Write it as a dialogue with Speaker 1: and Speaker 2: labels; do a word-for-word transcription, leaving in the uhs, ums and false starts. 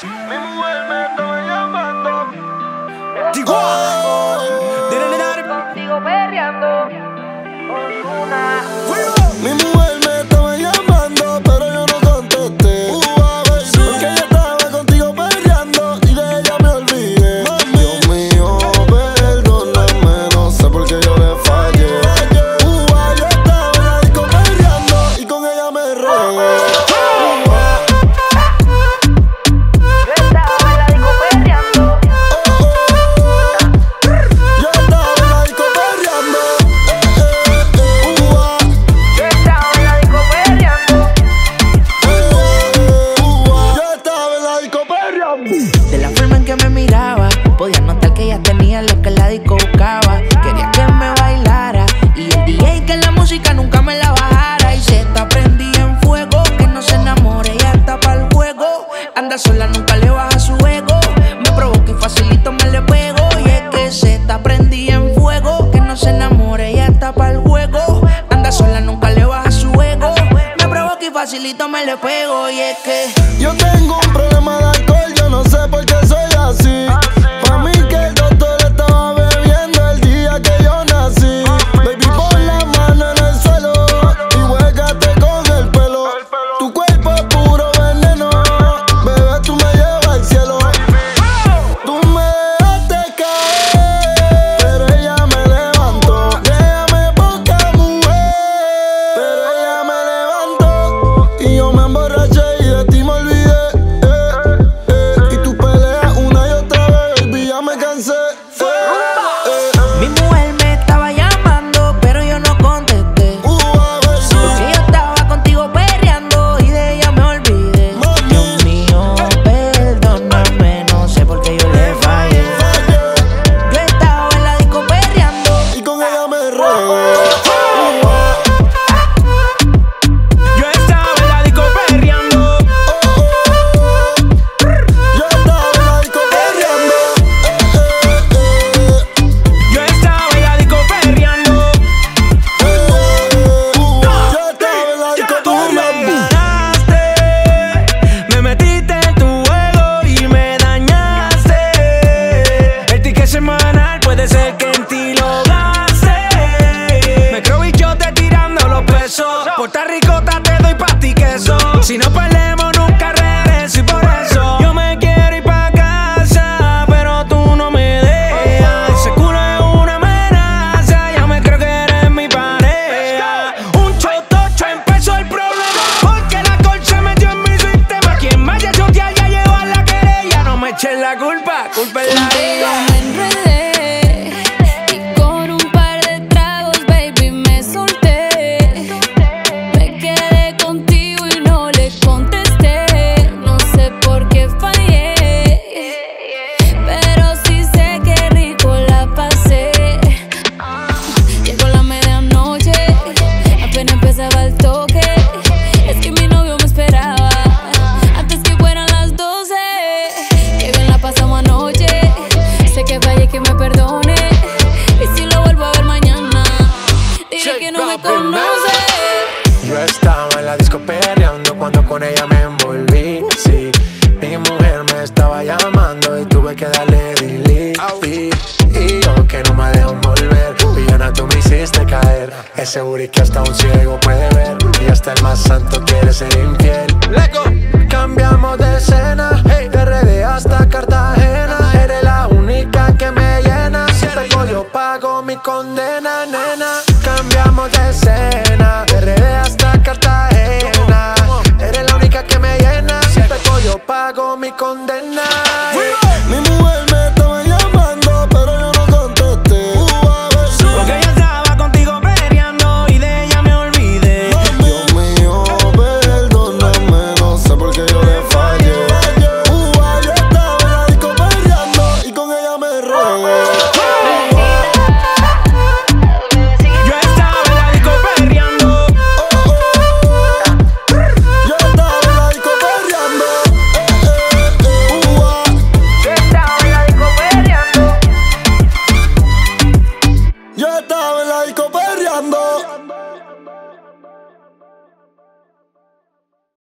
Speaker 1: Mi mujer me estaba llamando.
Speaker 2: Digo,
Speaker 3: Contigo perreando con una.
Speaker 1: Mi mujer me estaba llamando, pero yo no contesté. Uh, baby, porque ella estaba contigo perreando y de ella me olvidé. Dios mío, perdóname, no sé por qué yo le fallé. Uh, yo estaba en la disco perreando y con ella me regué.
Speaker 4: De la forma en que me miraba, podía notar que ella tenía lo que la disco buscaba. Quería que me bailara y el D J que la música nunca me la bajara. Y se está prendida en fuego, que no se enamore, ella está pa'l juego. Anda sola, nunca le baja su ego. Me provoca y facilito me le pego. Y es que se está prendida en fuego, que no se enamore, ella está pa'l juego. Anda sola, nunca le baja su ego. Me provoca y facilito me le pego. Y es que
Speaker 1: yo tengo un problema de alcohol, yo no sé por qué soy así. Pa' mí que el doctor estaba bebiendo el día que yo nací. Baby, pon la mano en el suelo y huégate con el pelo. Tu cuerpo es puro veneno, bebé, tú me llevas al cielo. Tú me dejaste caer, pero ella me levantó. Déjame poca mujer, pero ella me levantó. Y yo me emborraché y de ti me olvidé.
Speaker 4: mi mujer me estaba llamando, pero yo no contesté. Porque yo estaba contigo perreando y de ella me olvidé. Dios mío, perdóname, no sé por qué yo le fallé. Yo estaba en la disco perreando
Speaker 1: y con ella me regué.
Speaker 2: yo estaba en la disco perreando.
Speaker 1: Yo estaba en la disco perreando.
Speaker 2: Yo estaba en la disco perreando.
Speaker 1: Yo estaba en la disco
Speaker 2: Tú me
Speaker 1: perreando.
Speaker 2: ganaste, me metiste en tu juego y me dañaste. El ticket semanal puede ser que en ti lo gaste. Me creo bichote tirando los pesos. Puerto Ricota te doy pa' ti queso. Si no perdemos nunca regreso y por eso yo me quiero ir pa' casa, pero tú no me dejas. Ese culo es una amenaza, ya me creo que eres mi pareja. Un chotocho empezó el problema, porque la alcohol se metió en mi sistema. Quien vaya a chotear ya lleva la querella. No me eches la culpa, culpa es la
Speaker 5: Yo
Speaker 2: ella.
Speaker 5: me enredé y con un par de tragos, baby, me solté. Me quedé contigo y no le contesté. No sé por qué fallé, pero sí sé que rico la pasé. Llegó la medianoche, apenas empezaba el toque. Es que mi novio me esperaba antes que fueran las doce. Qué bien la pasamos anoche. Sé que fallé, que me perdone. Y si lo vuelvo a ver mañana, diré que no me conoce.
Speaker 6: Yo estaba en la disco perreando cuando con ella me envolví. Sí, mi mujer me estaba llamando y tuve que darle delete. Y, y yo que no me dejo volver, villana, tú me hiciste caer. Es seguro que hasta un ciego puede ver, y hasta el más santo quiere ser infiel.